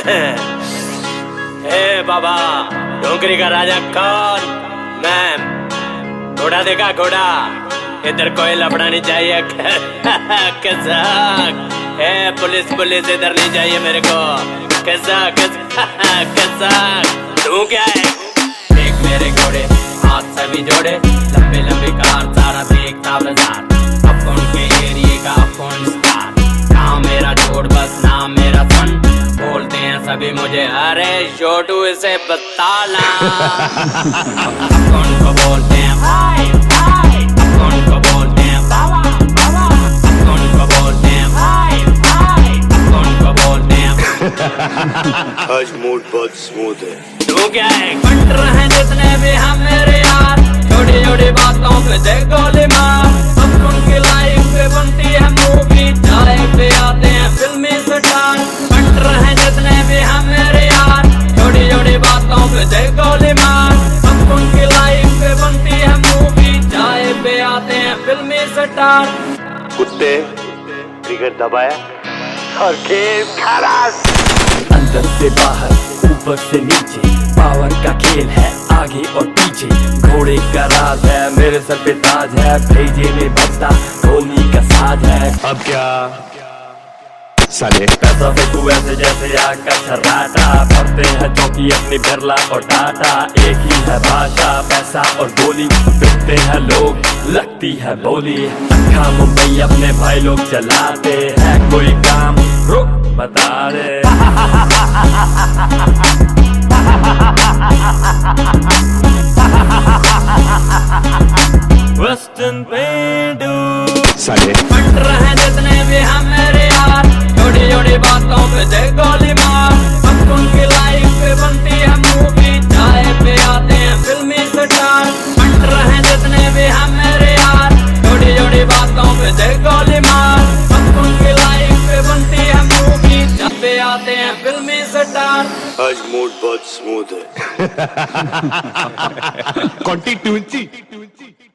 ए बाबा, डोंगरी का राजा कौन? मैं घोड़ा देखा, घोड़ा। इधर कोई लफड़ा नहीं चाहिए। कसाक। ए पुलिस पुलिस इधर नहीं चाहिए मेरे को। कसाक कसाक। तू क्या है? देख मेरे घोड़े, हाथ सभी जोड़े, लंबे लंबे कार, सारा देखता बाजार। अपन के एरिए का अपन स्टार, नाम मेरा जोड़ बस नाम मेरा सन। बोलते हैं सभी मुझे, अरे छोटू इसे बताना। अपन को बोलते हैं भाई भाई, अपन को बोलते हैं बाबा बाबा, अपन को बोलते हैं भाई भाई, अपन को बोलते हैं। आज मूड बहुत स्मूथ है। तू क्या है? बंट रहे जितने भी हम मेरे यार, छोटी छोटी बातों पे दे गोली मार। अपन की लाइफ पे बनती है मूवी, चाय पे आते हैं फिल्मी स्टार। बंट रहे जितने भी हम मेरे यार, छोटी छोटी बातों पे दे गोली मार। अपन की लाइफ पे बनती है मूवी, चाय पे आते हैं फिल्मी स्टार। कुत्ते ट्रिगर दबाया और गेम खलास। अंदर से बाहर, ऊपर से नीचे, पावर का खेल है आगे और पीछे। घोड़े का राज है, मेरे सर पे ताज है, भेजे में बजता ढोली का साज है। अब क्या साले? पैसा फेंकू ऐसे जैसे आग का छर्राटा, पढ़ते हैं चौकी अपनी बिरला और टाटा। एक ही है भाषा, पैसा और गोली, बिकते हैं लोग, लगती है बोली। अक्खा मुंबई अपने भाई लोग चलाते हैं, कोई काम रुक बता दे। वेस्टर्न पेंडू साले बंट रहे जितने भी हम मेरे यार, छोटी छोटी बातों पे दे गोली मार। अपन की लाइफ पे बनती है मूवी, चाय पे आते हैं फिल्मी स्टार। बंट रहे जितने भी हम मेरे यार, छोटी छोटी बातों पे दे गोली मार। अपन की लाइफ पे बनती है मूवी, चाय पे आते हैं फिल्मी स्टार। आज मूड बहुत स्मूथ है। कॉन्टिट्यूएंसी